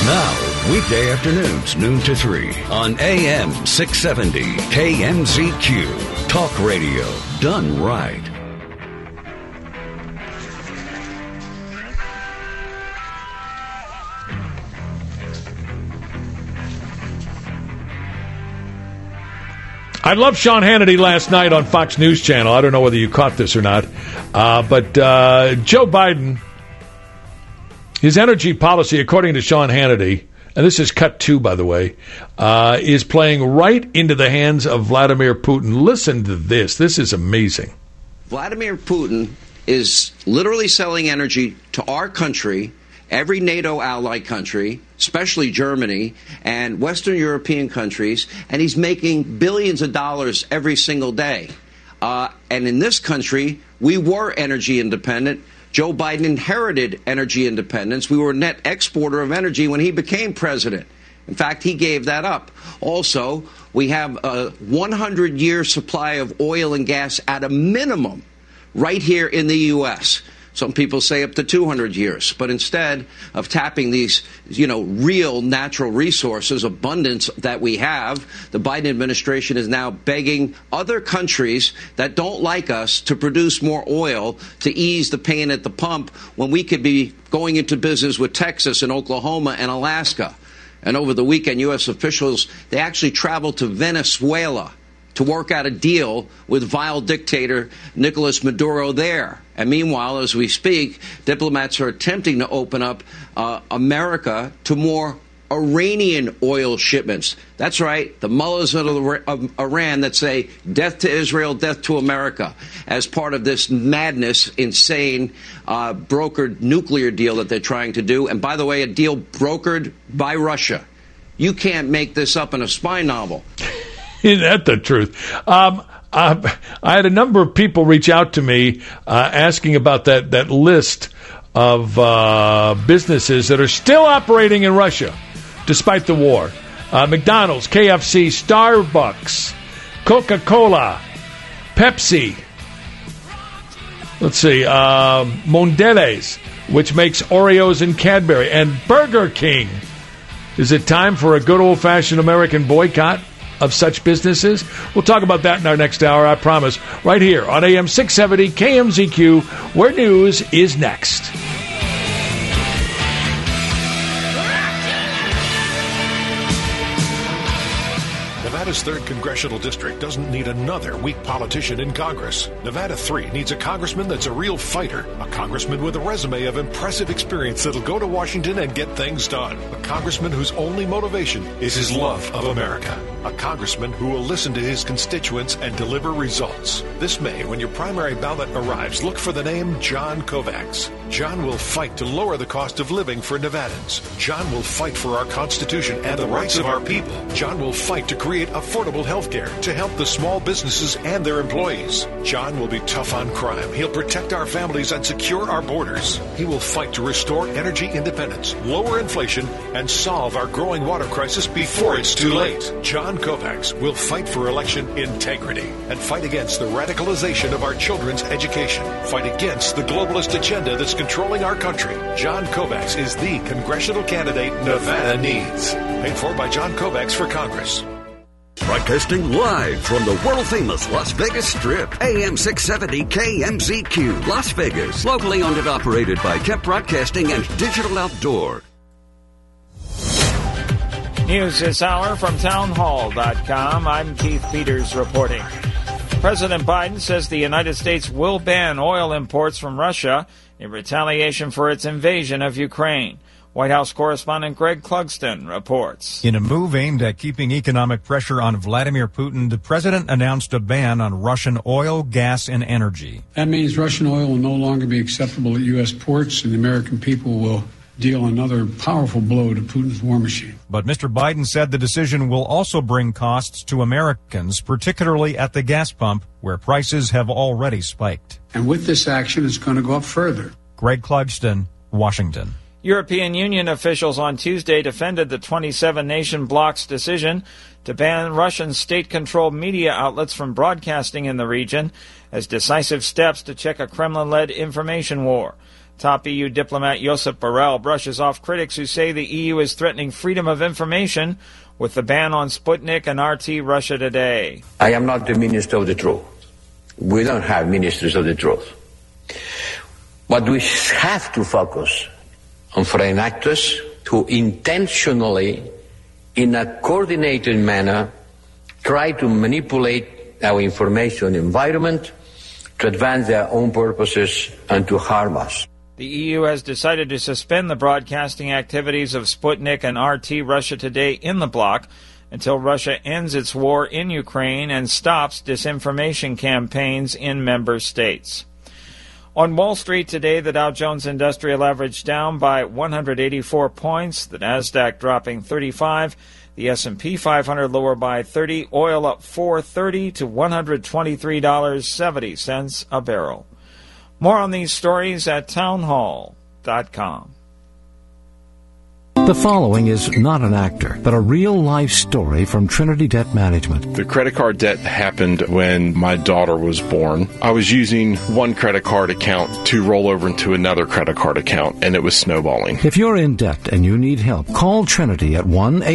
Now, weekday afternoons, noon to 3 on AM 670 KMZQ. Talk radio done right. I loved Sean Hannity last night on Fox News Channel. I don't know whether you caught this or not. But Joe Biden, his energy policy, according to Sean Hannity, and this is cut 2, by the way, is playing right into the hands of Vladimir Putin. Listen to this. This is amazing. Vladimir Putin is literally selling energy to our country, every NATO ally country, especially Germany and Western European countries, and he's making billions of dollars every single day. And in this country, we were energy independent. Joe Biden inherited energy independence. We were a net exporter of energy when he became president. In fact, he gave that up. Also, we have a 100-year supply of oil and gas at a minimum right here in the U.S., Some people say up to 200 years. But instead of tapping these, real natural resources, abundance that we have, the Biden administration is now begging other countries that don't like us to produce more oil to ease the pain at the pump when we could be going into business with Texas and Oklahoma and Alaska. And over the weekend, U.S. officials, they actually traveled to Venezuela to work out a deal with vile dictator Nicolas Maduro there. And meanwhile, as we speak, diplomats are attempting to open up America to more Iranian oil shipments. That's right, the mullahs of Iran that say death to Israel, death to America, as part of this madness, insane brokered nuclear deal that they're trying to do. And by the way, a deal brokered by Russia. You can't make this up in a spy novel. Isn't that the truth? I had a number of people reach out to me asking about that list of businesses that are still operating in Russia despite the war. McDonald's, KFC, Starbucks, Coca-Cola, Pepsi. Let's see, Mondelez, which makes Oreos and Cadbury, and Burger King. Is it time for a good old-fashioned American boycott of such businesses? We'll talk about that in our next hour, I promise, right here on AM 670 KMZQ, where news is next. Nevada's 3rd Congressional District doesn't need another weak politician in Congress. Nevada 3 needs a congressman that's a real fighter, a congressman with a resume of impressive experience that'll go to Washington and get things done, a congressman whose only motivation is his love of America, a congressman who will listen to his constituents and deliver results. This May, when your primary ballot arrives, look for the name John Kovacs. John will fight to lower the cost of living for Nevadans. John will fight for our Constitution and the rights of our people. John will fight to create affordable health care to help the small businesses and their employees. John will be tough on crime. He'll protect our families and secure our borders. He will fight to restore energy independence, lower inflation, and solve our growing water crisis before it's too late. John Kovacs will fight for election integrity and fight against the radicalization of our children's education. Fight against the globalist agenda that's controlling our country. John Kovacs is the congressional candidate Nevada needs. Paid for by John Kovacs for Congress. Broadcasting live from the world-famous Las Vegas Strip, AM 670 KMZQ, Las Vegas. Locally owned and operated by Kemp Broadcasting and Digital Outdoor. News this hour from townhall.com. I'm Keith Peters reporting. President Biden says the United States will ban oil imports from Russia in retaliation for its invasion of Ukraine. White House correspondent Greg Clugston reports. In a move aimed at keeping economic pressure on Vladimir Putin, the president announced a ban on Russian oil, gas, and energy. That means Russian oil will no longer be acceptable at U.S. ports, and the American people will deal another powerful blow to Putin's war machine. But Mr. Biden said the decision will also bring costs to Americans, particularly at the gas pump, where prices have already spiked. And with this action, it's going to go up further. Greg Clugston, Washington. European Union officials on Tuesday defended the 27-nation bloc's decision to ban Russian state-controlled media outlets from broadcasting in the region as decisive steps to check a Kremlin-led information war. Top EU diplomat Josep Borrell brushes off critics who say the EU is threatening freedom of information with the ban on Sputnik and RT Russia Today. I am not the minister of the truth. We don't have ministers of the truth. But we have to focus on foreign actors who intentionally, in a coordinated manner, try to manipulate our information environment to advance their own purposes and to harm us. The EU has decided to suspend the broadcasting activities of Sputnik and RT Russia Today in the bloc until Russia ends its war in Ukraine and stops disinformation campaigns in member states. On Wall Street today, the Dow Jones Industrial Average down by 184 points, the Nasdaq dropping 35, the S&P 500 lower by 30, oil up $4.30 to $123.70 a barrel. More on these stories at townhall.com. The following is not an actor, but a real-life story from Trinity Debt Management. The credit card debt happened when my daughter was born. I was using one credit card account to roll over into another credit card account, and it was snowballing. If you're in debt and you need help, call Trinity at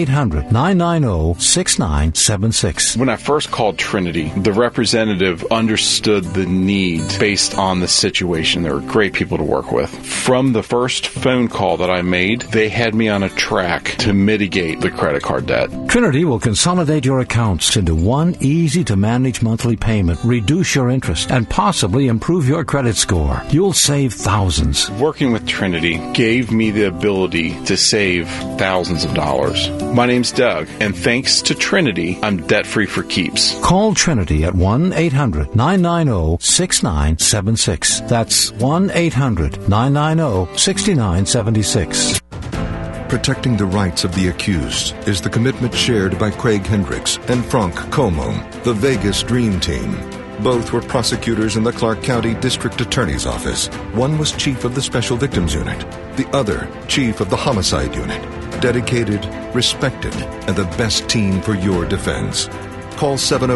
1-800-990-6976. When I first called Trinity, the representative understood the need based on the situation. They were great people to work with. From the first phone call that I made, they had me on a track to mitigate the credit card debt. Trinity will consolidate your accounts into one easy-to-manage monthly payment, reduce your interest, and possibly improve your credit score. You'll save thousands. Working with Trinity gave me the ability to save thousands of dollars. My name's Doug, and thanks to Trinity, I'm debt-free for keeps. Call Trinity at 1-800-990-6976. That's 1-800-990-6976. Protecting the rights of the accused is the commitment shared by Craig Hendricks and Frank Como, the Vegas Dream Team. Both were prosecutors in the Clark County District Attorney's Office. One was chief of the Special Victims Unit, the other chief of the Homicide Unit. Dedicated, respected, and the best team for your defense. Call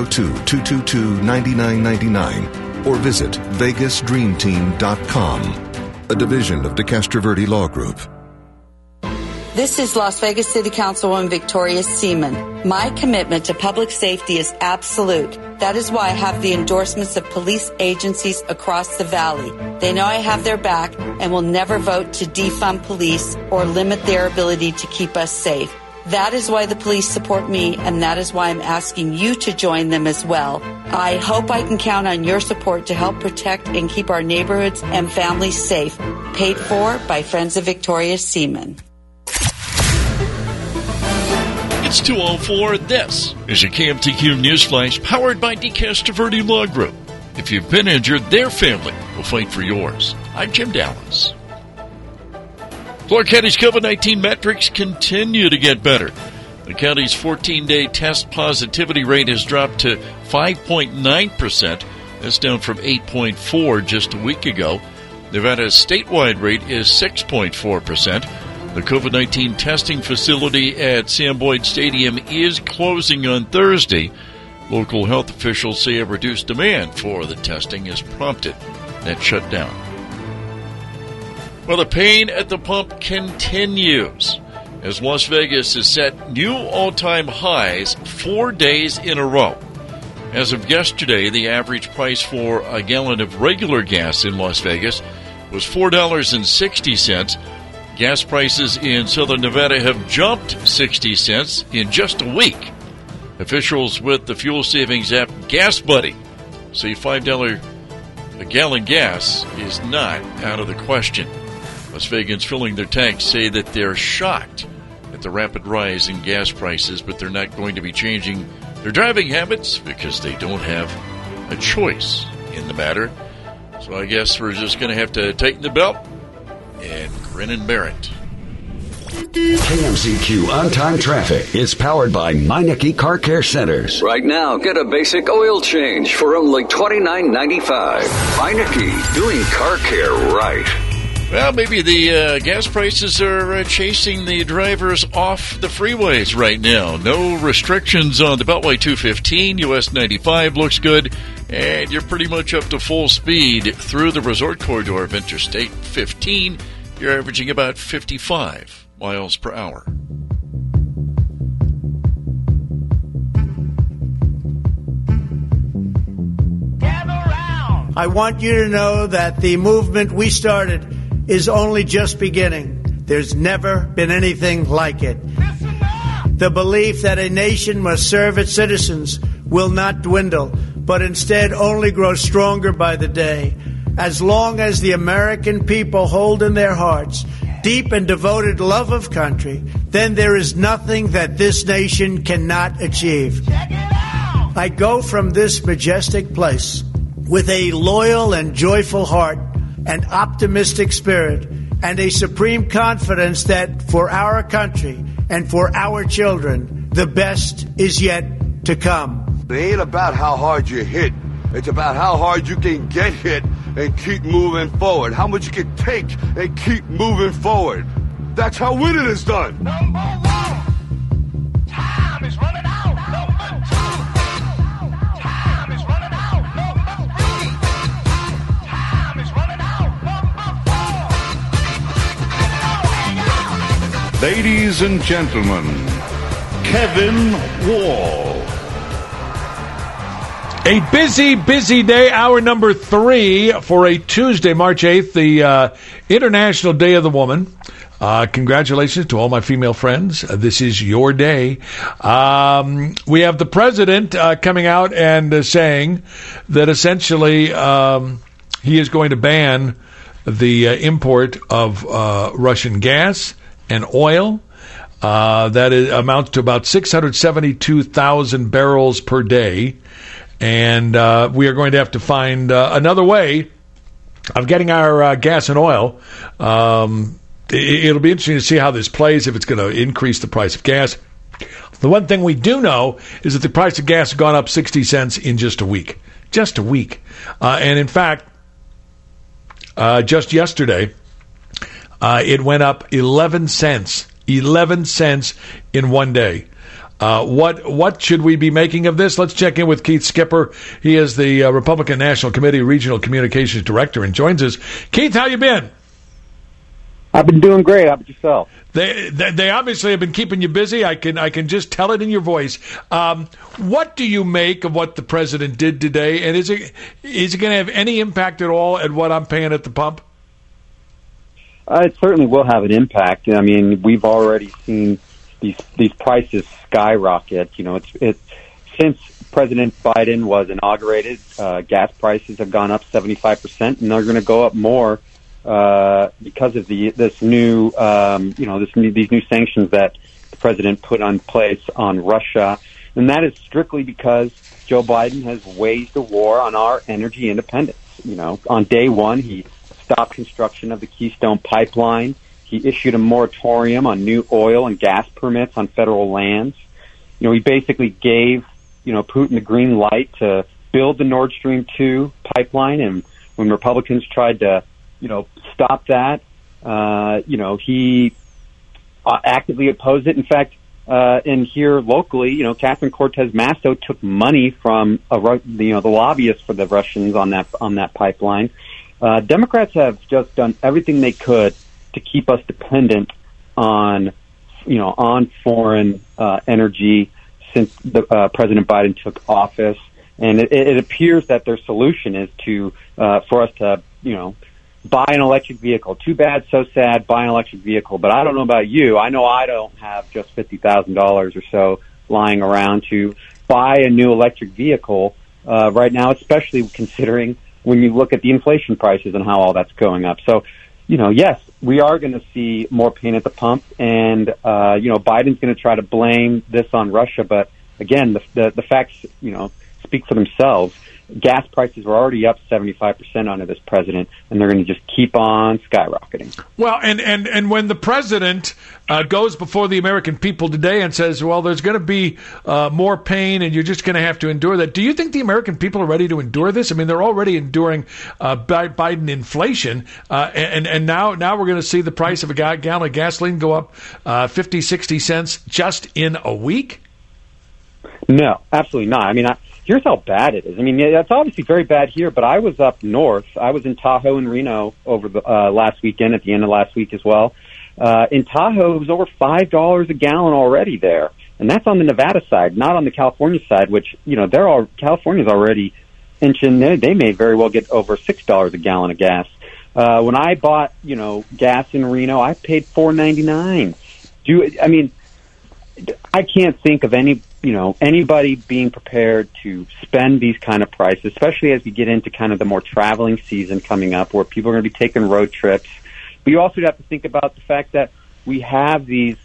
702-222-9999 or visit vegasdreamteam.com, a division of DeCastroverde Law Group. This is Las Vegas City Councilwoman Victoria Seaman. My commitment to public safety is absolute. That is why I have the endorsements of police agencies across the valley. They know I have their back and will never vote to defund police or limit their ability to keep us safe. That is why the police support me, and that is why I'm asking you to join them as well. I hope I can count on your support to help protect and keep our neighborhoods and families safe. Paid for by Friends of Victoria Seaman. It's 2:04. This is a KMTQ News Flash powered by DeCastroverde Law Group. If you've been injured, their family will fight for yours. I'm Jim Dallas. Clark County's COVID-19 metrics continue to get better. The county's 14-day test positivity rate has dropped to 5.9%. That's down from 8.4% just a week ago. Nevada's statewide rate is 6.4%. The COVID-19 testing facility at Sam Boyd Stadium is closing on Thursday. Local health officials say a reduced demand for the testing has prompted that shutdown. Well, the pain at the pump continues as Las Vegas has set new all-time highs 4 days in a row. As of yesterday, the average price for a gallon of regular gas in Las Vegas was $4.60. Gas prices in southern Nevada have jumped 60 cents in just a week. Officials with the fuel savings app Gas Buddy say $5 a gallon gas is not out of the question. Las Vegans filling their tanks say that they're shocked at the rapid rise in gas prices, but they're not going to be changing their driving habits because they don't have a choice in the matter. So I guess we're just going to have to tighten the belt and grin and bear it. KMZQ On-Time Traffic is powered by Meineke Car Care Centers. Right now, get a basic oil change for only $29.95. Meineke, doing car care right. Well, maybe the gas prices are chasing the drivers off the freeways right now. No restrictions on the Beltway 215. US 95 looks good. And you're pretty much up to full speed through the resort corridor of Interstate 15. You're averaging about 55 miles per hour. I want you to know that the movement we started is only just beginning. There's never been anything like it. The belief that a nation must serve its citizens will not dwindle, but instead only grow stronger by the day. As long as the American people hold in their hearts deep and devoted love of country, then there is nothing that this nation cannot achieve. I go from this majestic place with a loyal and joyful heart, an optimistic spirit, and a supreme confidence that for our country and for our children, the best is yet to come. It ain't about how hard you hit. It's about how hard you can get hit and keep moving forward. How much you can take and keep moving forward. That's how winning is done. Number one, time is running out. Number two, time is running out. Number three, time is running out. Number four. Ladies and gentlemen, Kevin Wall. A busy day, hour number 3 for a Tuesday, March 8th, the International Day of the Woman. Congratulations to all my female friends. This is your day. We have the president coming out and saying that essentially he is going to ban the import of Russian gas and oil. That amounts to about 672,000 barrels per day. And we are going to have to find another way of getting our gas and oil. It'll be interesting to see how this plays, if it's going to increase the price of gas. The one thing we do know is that the price of gas has gone up 60 cents in just a week. Just a week. And in fact, just yesterday, it went up 11 cents. 11 cents in one day. What should we be making of this? Let's check in with Keith Skipper. He is the Republican National Committee Regional Communications Director and joins us. Keith, how you been? I've been doing great. How about yourself? They obviously have been keeping you busy. I can just tell it in your voice. What do you make of what the president did today? And is it going to have any impact at all at what I'm paying at the pump? It certainly will have an impact. I mean, we've already seen these prices skyrocket. You know, it's since President Biden was inaugurated, gas prices have gone up 75%, and they're going to go up more because of these new sanctions that the president put on place on Russia, and that is strictly because Joe Biden has waged a war on our energy independence. You know, on day one, he stopped construction of the Keystone Pipeline. He issued a moratorium on new oil and gas permits on federal lands. You know, he basically gave, Putin the green light to build the Nord Stream 2 pipeline. And when Republicans tried to, stop that, he actively opposed it. In fact, and here locally, Catherine Cortez Masto took money from, the lobbyists for the Russians on that pipeline. Democrats have just done everything they could to keep us dependent on foreign energy since President Biden took office, and it appears that their solution is for us to buy an electric vehicle. Too bad, so sad. Buy an electric vehicle, but I don't know about you. I know I don't have just $50,000 or so lying around to buy a new electric vehicle right now, especially considering when you look at the inflation prices and how all that's going up. So, yes, we are going to see more pain at the pump, and, Biden's going to try to blame this on Russia. But again, the facts, speak for themselves. gas prices were already up 75% under this president, and they're going to just keep on skyrocketing. Well, and when the president goes before the American people today and says, well, there's going to be more pain and you're just going to have to endure that, do you think the American people are ready to endure this? I mean, they're already enduring Biden inflation, and now we're going to see the price of a gallon of gasoline go up 50, 60 cents just in a week? No, absolutely not. I mean, here's how bad it is. I mean, it's obviously very bad here, but I was up north. I was in Tahoe and Reno over the last weekend, at the end of last week as well. In Tahoe, it was over $5 a gallon already there. And that's on the Nevada side, not on the California side, which, California's already inching. They may very well get over $6 a gallon of gas. When I bought, gas in Reno, I paid $4.99. I can't think of anybody being prepared to spend these kind of prices, especially as we get into kind of the more traveling season coming up where people are going to be taking road trips. But you also have to think about the fact that we have these,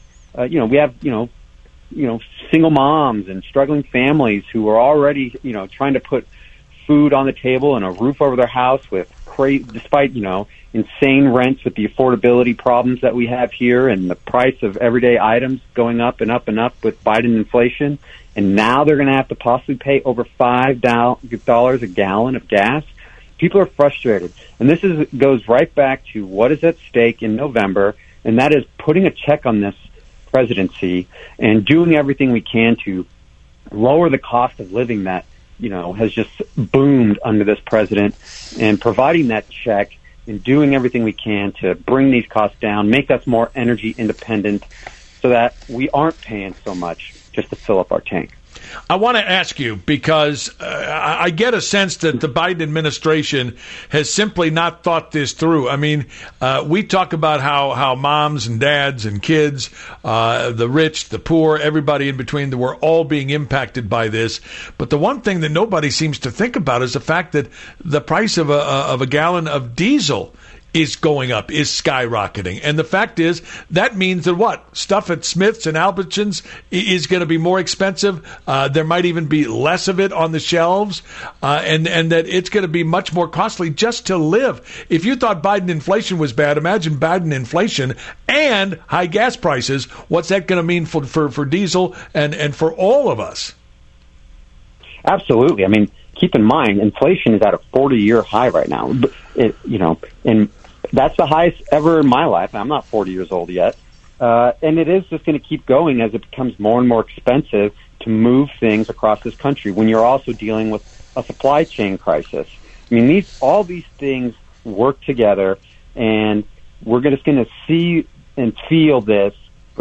single moms and struggling families who are already, trying to put food on the table and a roof over their house despite, insane rents with the affordability problems that we have here and the price of everyday items going up and up and up with Biden inflation. And now they're going to have to possibly pay over $5 a gallon of gas. People are frustrated. And this goes right back to what is at stake in November, and that is putting a check on this presidency and doing everything we can to lower the cost of living that, has just boomed under this president, and providing that check and doing everything we can to bring these costs down, make us more energy independent so that we aren't paying so much just to fill up our tank. I want to ask you, because I get a sense that the Biden administration has simply not thought this through. I mean, we talk about how moms and dads and kids, the rich, the poor, everybody in between, that we're all being impacted by this. But the one thing that nobody seems to think about is the fact that the price of a gallon of diesel is going up, is skyrocketing. And the fact is, that means that what? Stuff at Smith's and Albertsons is going to be more expensive. There might even be less of it on the shelves, and that it's going to be much more costly just to live. If you thought Biden inflation was bad, imagine Biden inflation and high gas prices. What's that going to mean for diesel and for all of us? Absolutely. I mean, keep in mind, inflation is at a 40-year high right now. And that's the highest ever in my life. I'm not 40 years old yet. And it is just going to keep going as it becomes more and more expensive to move things across this country when you're also dealing with a supply chain crisis. I mean, all these things work together, and we're just going to see and feel this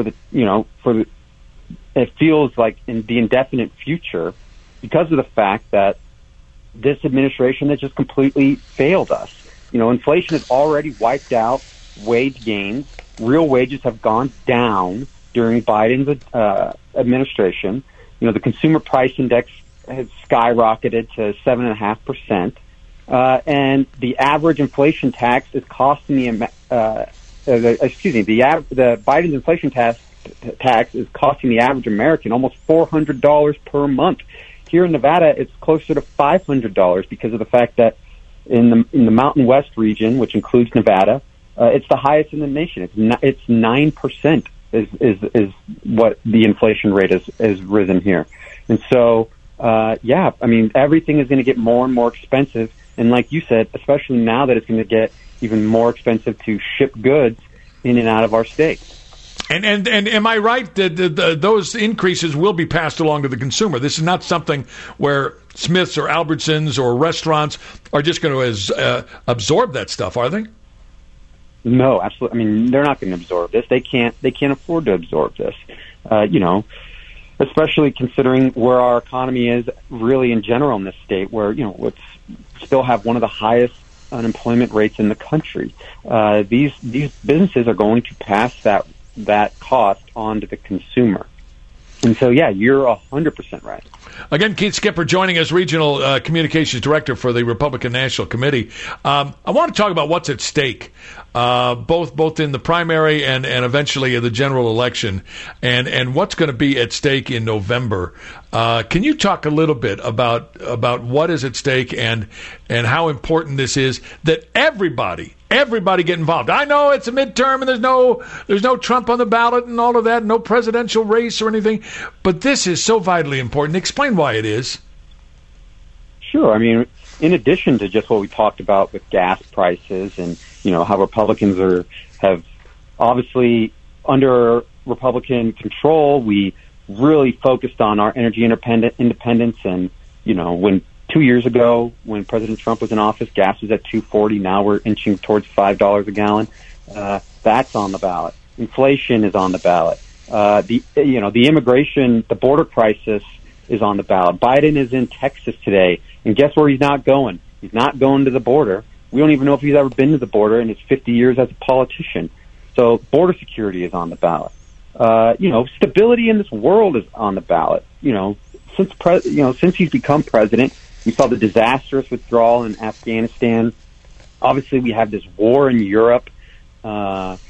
it feels like in the indefinite future because of the fact that this administration has just completely failed us. Inflation has already wiped out wage gains. Real wages have gone down during Biden's administration. The consumer price index has skyrocketed to 7.5%, and the average inflation tax is costing the Biden's inflation tax is costing the average American almost $400 per month. Here in Nevada, it's closer to $500 because of the fact that in the Mountain West region, which includes Nevada, it's the highest in the nation. It's 9% is what the inflation rate is risen here. And so, everything is going to get more and more expensive. And like you said, especially now that it's going to get even more expensive to ship goods in and out of our state. And am I right that those increases will be passed along to the consumer? This is not something where Smith's or Albertsons or restaurants are just going to absorb that stuff, are they? No, absolutely. I mean, they're not going to absorb this. They can't afford to absorb this. Especially considering where our economy is really in general in this state, where we still have one of the highest unemployment rates in the country. These businesses are going to pass that cost on to the consumer. And so, yeah, you're 100% right. Again, Keith Skipper joining us, Regional Communications Director for the Republican National Committee. I want to talk about what's at stake. both in the primary and eventually in the general election, and what's going to be at stake in November. Can you talk a little bit about what is at stake and how important this is that everybody get involved? I know it's a midterm and there's no Trump on the ballot and all of that, no presidential race or anything, but this is so vitally important. Explain why it is. Sure. I mean, in addition to just what we talked about with gas prices and, how Republicans have obviously under Republican control, we really focused on our energy independence. And, when 2 years ago, when President Trump was in office, gas was at $2.40. Now we're inching towards $5 a gallon. That's on the ballot. Inflation is on the ballot. The immigration, the border crisis is on the ballot. Biden is in Texas today, and guess where he's not going? He's not going to the border. We don't even know if he's ever been to the border in his 50 years as a politician. So border security is on the ballot. Stability in this world is on the ballot. Since he's become president, we saw the disastrous withdrawal in Afghanistan. Obviously, we have this war in Europe. And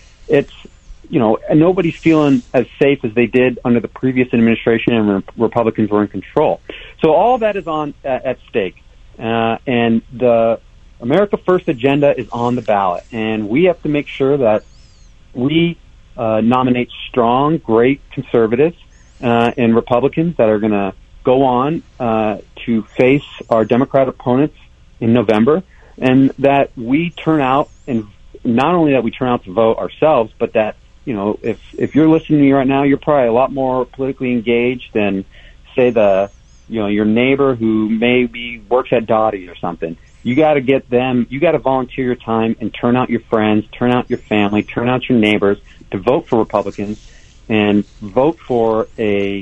nobody's feeling as safe as they did under the previous administration and Republicans were in control. So all that is on at stake. And the America First agenda is on the ballot. And we have to make sure that we nominate strong, great conservatives and Republicans that are going to go on to face our Democrat opponents in November, and that we turn out, and not only that we turn out to vote ourselves, but that, if you're listening to me right now, you're probably a lot more politically engaged than, say, your neighbor who maybe works at Dottie or something. You got to get them, you got to volunteer your time and turn out your friends, turn out your family, turn out your neighbors to vote for Republicans and vote for a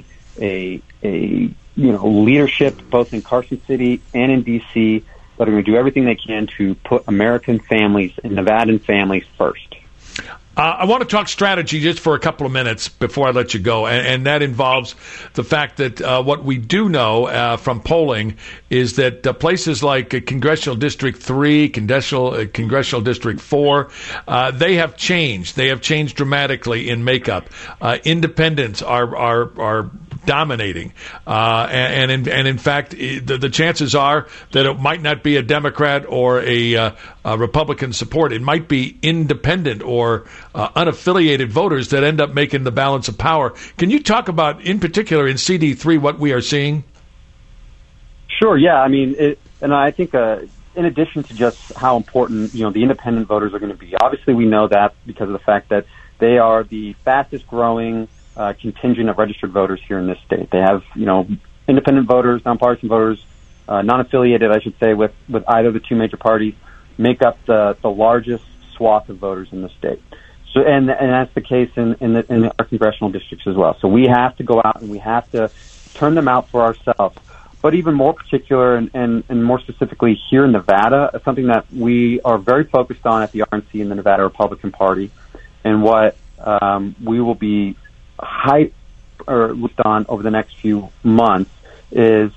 leadership both in Carson City and in D.C. that are going to do everything they can to put American families and Nevadan families first. I want to talk strategy just for a couple of minutes before I let you go, and that involves the fact that what we do know from polling is that places like Congressional District 3, Congressional District 4, they have changed. They have changed dramatically in makeup. Independents are dominating, and in fact, the chances are that it might not be a Democrat or a Republican support. It might be independent or unaffiliated voters that end up making the balance of power. Can you talk about, in particular, in CD3, what we are seeing? Sure. Yeah. I mean, and I think in addition to just how important the independent voters are going to be, obviously we know that because of the fact that they are the fastest growing contingent of registered voters here in this state. They have, independent voters, nonpartisan voters, non-affiliated, I should say, with either of the two major parties, make up the largest swath of voters in the state. So, and that's the case in our congressional districts as well. So we have to go out and we have to turn them out for ourselves. But even more particular and more specifically here in Nevada, something that we are very focused on at the RNC and the Nevada Republican Party, and what we will be looked on over the next few months is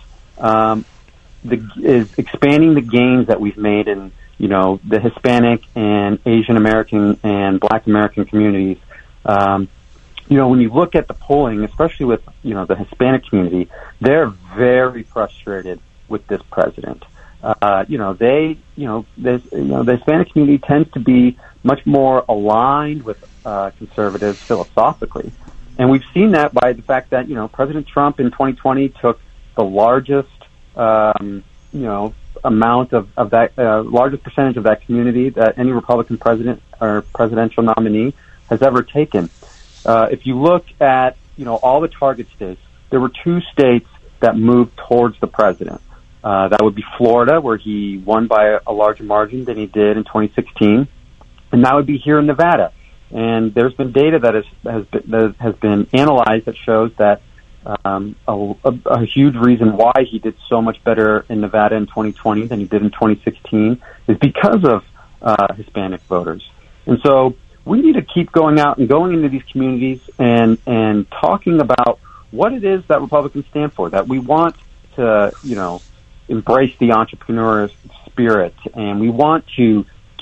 expanding the gains that we've made in the Hispanic and Asian American and Black American communities. When you look at the polling, especially with the Hispanic community, they're very frustrated with this president. The Hispanic community tends to be much more aligned with conservatives philosophically. And we've seen that by the fact that, President Trump in 2020 took the largest, amount of that, largest percentage of that community that any Republican president or presidential nominee has ever taken. If you look at, all the target states, there were two states that moved towards the president. That would be Florida, where he won by a larger margin than he did in 2016. And that would be here in Nevada. And there's been data that has been analyzed that shows that a huge reason why he did so much better in Nevada in 2020 than he did in 2016 is because of Hispanic voters. And so we need to keep going out and going into these communities and talking about what it is that Republicans stand for, that we want to, embrace the entrepreneurial spirit, and we want to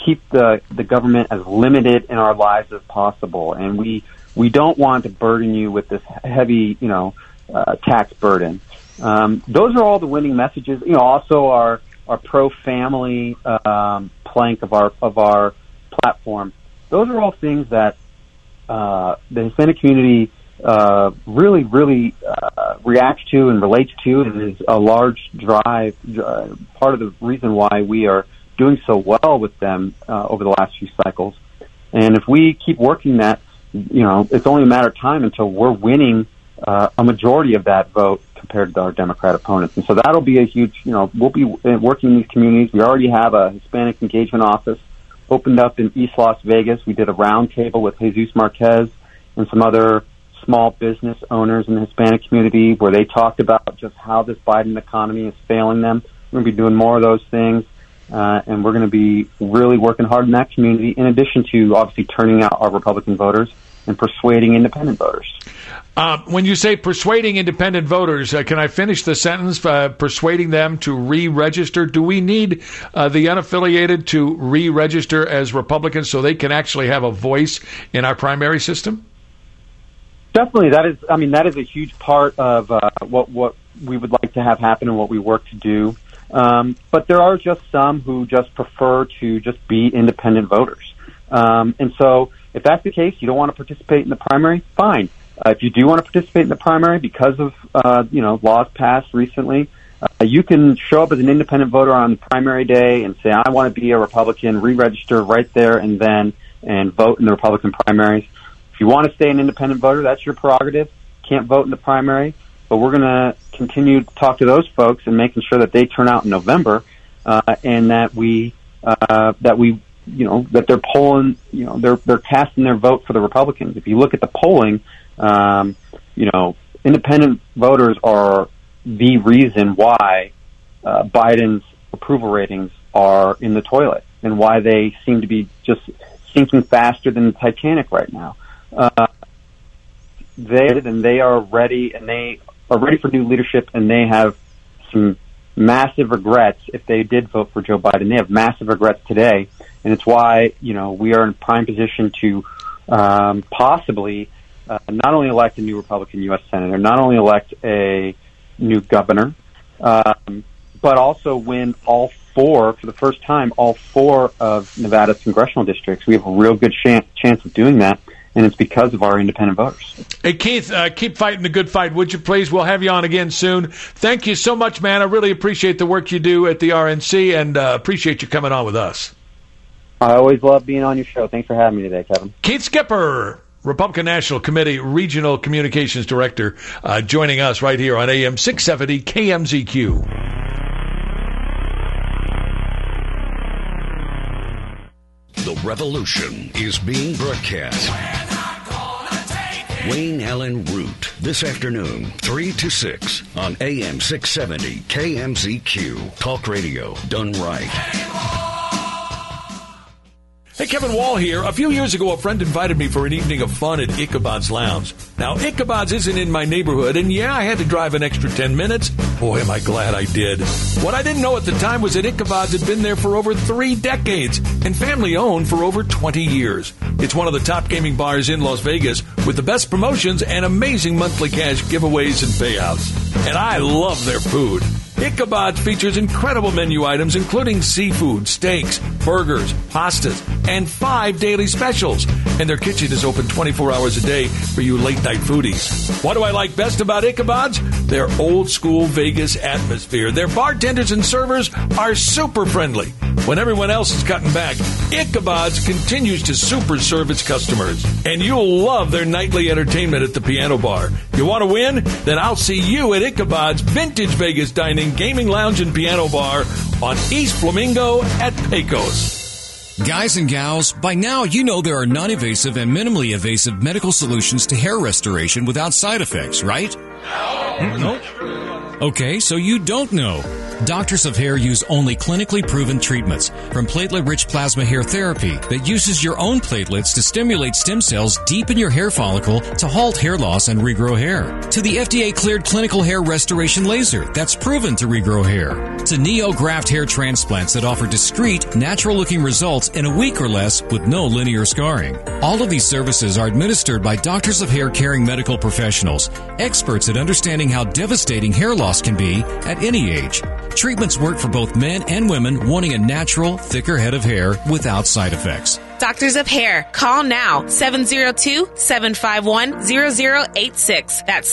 keep the government as limited in our lives as possible, and we don't want to burden you with this heavy, tax burden. Those are all the winning messages. Also our pro-family plank of our platform. Those are all things that the Hispanic community really reacts to and relates to, and is a large part of the reason why we are doing so well with them over the last few cycles. And if we keep working that, it's only a matter of time until we're winning a majority of that vote compared to our Democrat opponents. And so that'll be a huge, we'll be working in these communities. We already have a Hispanic engagement office opened up in East Las Vegas. We did a roundtable with Jesus Marquez and some other small business owners in the Hispanic community where they talked about just how this Biden economy is failing them. We're going to be doing more of those things, and we're going to be really working hard in that community, in addition to obviously turning out our Republican voters and persuading independent voters. When you say persuading independent voters, can I finish the sentence? Persuading them to re-register. Do we need the unaffiliated to re-register as Republicans so they can actually have a voice in our primary system? Definitely. That is a huge part of what we would like to have happen and what we work to do. But there are just some who just prefer to just be independent voters. And so if that's the case, you don't want to participate in the primary, fine. If you do want to participate in the primary because of, laws passed recently, you can show up as an independent voter on the primary day and say, I want to be a Republican, re-register right there and then, and vote in the Republican primaries. If you want to stay an independent voter, that's your prerogative. Can't vote in the primary, but we're going to continue to talk to those folks and making sure that they turn out in November, and that that they're polling, they're casting their vote for the Republicans. If you look at the polling, independent voters are the reason why Biden's approval ratings are in the toilet and why they seem to be just sinking faster than the Titanic right now. They are ready, and they are ready for new leadership, and they have some massive regrets if they did vote for Joe Biden. They have massive regrets today, and it's why, we are in prime position to possibly not only elect a new Republican U.S. Senator, not only elect a new governor, but also win all four of Nevada's congressional districts. We have a real good chance of doing that, and it's because of our independent voters. Hey, Keith, keep fighting the good fight, would you please? We'll have you on again soon. Thank you so much, man. I really appreciate the work you do at the RNC, and appreciate you coming on with us. I always love being on your show. Thanks for having me today, Kevin. Keith Skipper, Republican National Committee Regional Communications Director, joining us right here on AM 670 KMZQ. The revolution is being broadcast. Wayne Allen Root, this afternoon, 3 to 6 on AM 670 KMZQ. Talk radio done right. Hey, Kevin Wall here. A few years ago, a friend invited me for an evening of fun at Ichabod's Lounge. Now, Ichabod's isn't in my neighborhood, and yeah, I had to drive an extra 10 minutes. Boy, am I glad I did. What I didn't know at the time was that Ichabod's had been there for over 3 decades and family-owned for over 20 years. It's one of the top gaming bars in Las Vegas with the best promotions and amazing monthly cash giveaways and payouts. And I love their food. Ichabod's features incredible menu items, including seafood, steaks, burgers, pastas, and 5 daily specials. And their kitchen is open 24 hours a day for you late-night foodies. What do I like best about Ichabod's? Their old-school Vegas atmosphere. Their bartenders and servers are super friendly. When everyone else is cutting back, Ichabod's continues to super serve its customers. And you'll love their nightly entertainment at the piano bar. You want to win? Then I'll see you at Ichabod's Vintage Vegas Dining, Gaming Lounge, and Piano Bar on East Flamingo at Pecos. Guys and gals, by now you know there are non-invasive and minimally invasive medical solutions to hair restoration without side effects, right? No. Okay, so you don't know. Doctors of Hair use only clinically proven treatments, from platelet-rich plasma hair therapy that uses your own platelets to stimulate stem cells deep in your hair follicle to halt hair loss and regrow hair, to the FDA-cleared clinical hair restoration laser that's proven to regrow hair, to NeoGraft hair transplants that offer discreet, natural-looking results in a week or less with no linear scarring. All of these services are administered by Doctors of Hair caring medical professionals, experts at understanding how devastating hair loss can be at any age. Treatments work for both men and women wanting a natural, thicker head of hair without side effects. Doctors of Hair. Call now. 702-751-0086. That's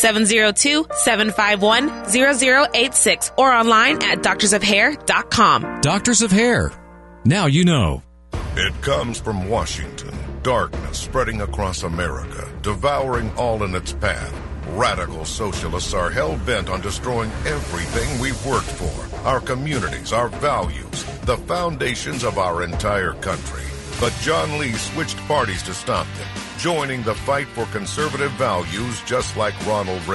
702-751-0086. Or online at doctorsofhair.com. Doctors of Hair. Now you know. It comes from Washington. Darkness spreading across America, devouring all in its path. Radical socialists are hell-bent on destroying everything we've worked for. Our communities, our values, the foundations of our entire country. But John Lee switched parties to stop them, joining the fight for conservative values just like Ronald Reagan.